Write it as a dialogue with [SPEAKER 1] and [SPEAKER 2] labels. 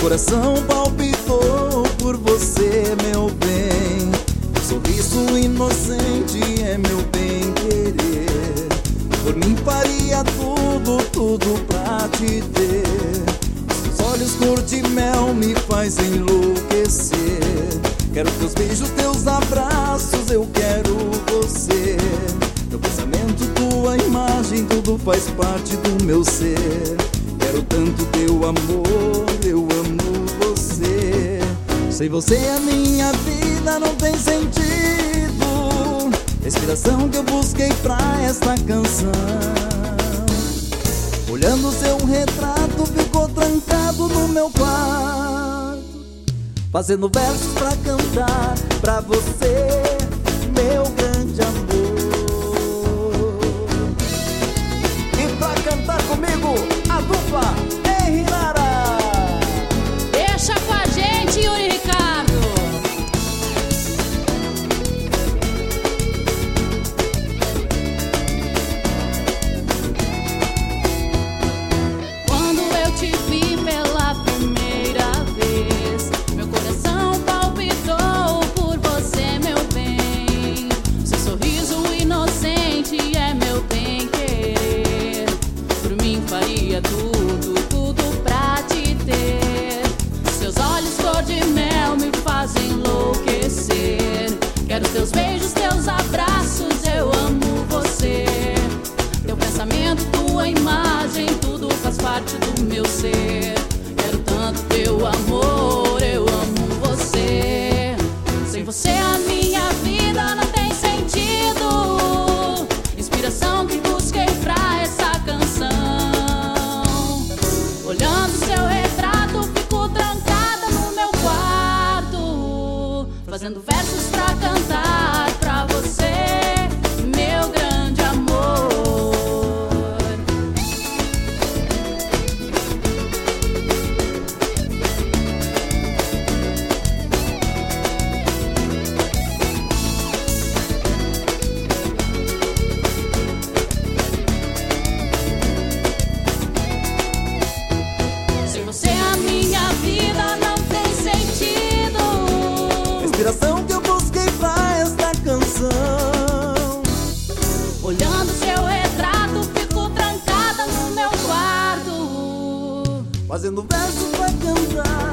[SPEAKER 1] coração palpitou por você, meu bem. Teu sorriso inocente é meu bem-querer. Por mim faria tudo, tudo pra te ter. Seus olhos cor de mel me faz enlouquecer. Quero teus beijos, teus abraços, eu quero você. Teu pensamento, tua imagem, tudo faz parte do meu ser. Quero tanto teu amor, eu amo você. Sem você a minha vida não tem sentido. Inspiração que eu busquei pra esta canção. Olhando seu retrato, ficou trancado no meu quarto, fazendo versos pra cantar pra você, meu grande amor. E pra cantar comigo, a dupla Henri Lara.
[SPEAKER 2] Deixa com a gente, Yuri Ricardo. Quando eu te vi pela primeira vez, meu coração palpitou por você, meu bem. Seu sorriso inocente é meu bem-querer. Por mim faria tudo, tudo pra te ter. Seus olhos cor de mel me fazem enlouquecer. Quero teus beijos, teus abraços, eu amo você. Teu pensamento, tua imagem, tudo faz parte do meu ser. Quero tanto teu amor, eu amo você. Sem você a minha vida não tem sentido. Inspiração que busquei pra essa canção. Olhando seu retrato, fico trancada no meu quarto, fazendo versos pra cantar pra você, meu grande amor. Sem você a minha vida não tem sentido.
[SPEAKER 1] Inspiração que eu busquei pra esta canção.
[SPEAKER 2] Olhando seu retrato, fico trancada no meu quarto,
[SPEAKER 1] Fazendo versos pra cantar